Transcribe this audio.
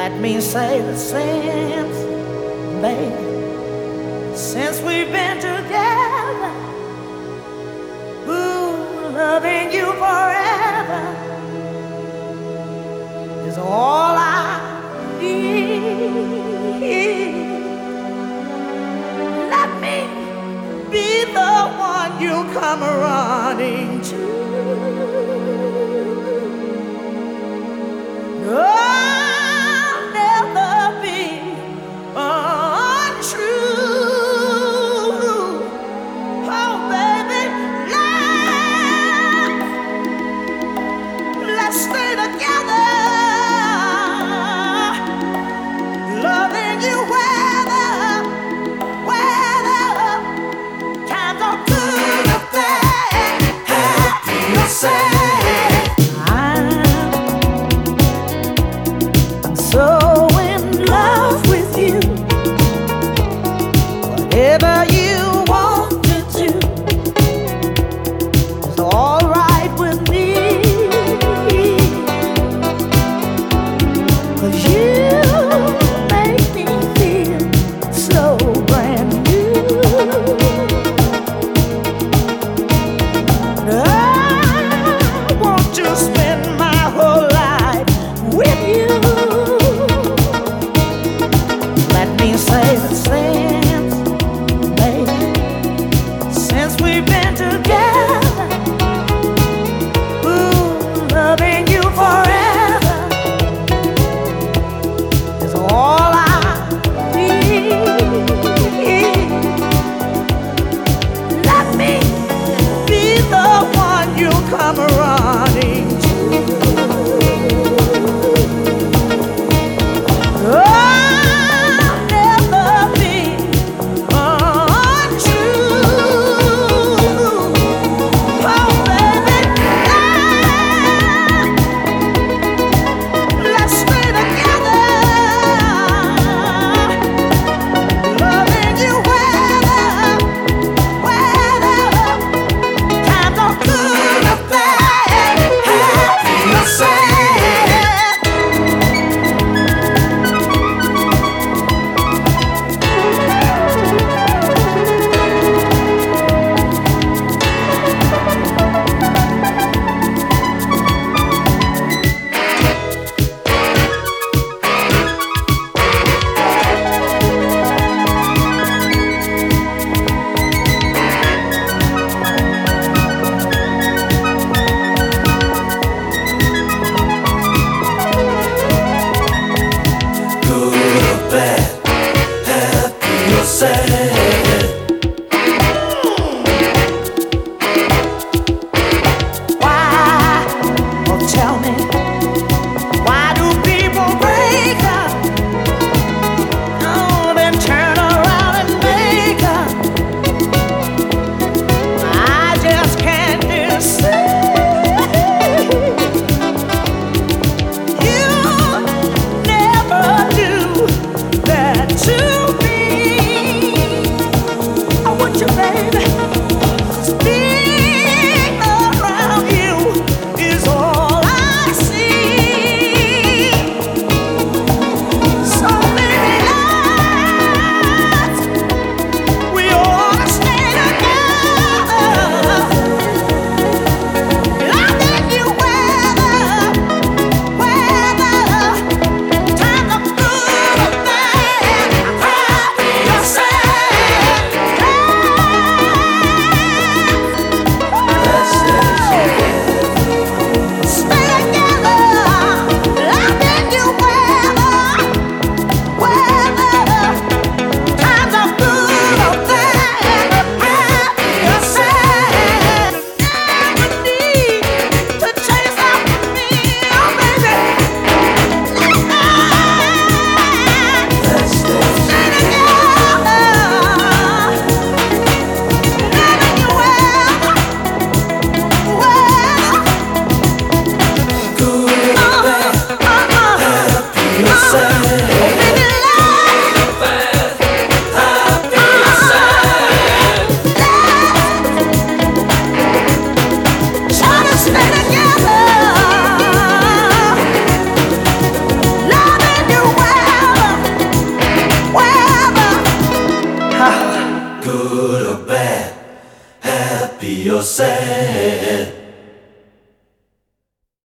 Let me say that since, baby, since we've been together, ooh, loving you forever is all I need. Let me be the one you come running to. I'll never be untrue. Oh, baby, let's stay together, loving you weather times are good or bad. Happy or sad, I'm so in love with you. Whatever you want to do is all right with me. 'Cause you make me feel so brand new. happy or sad.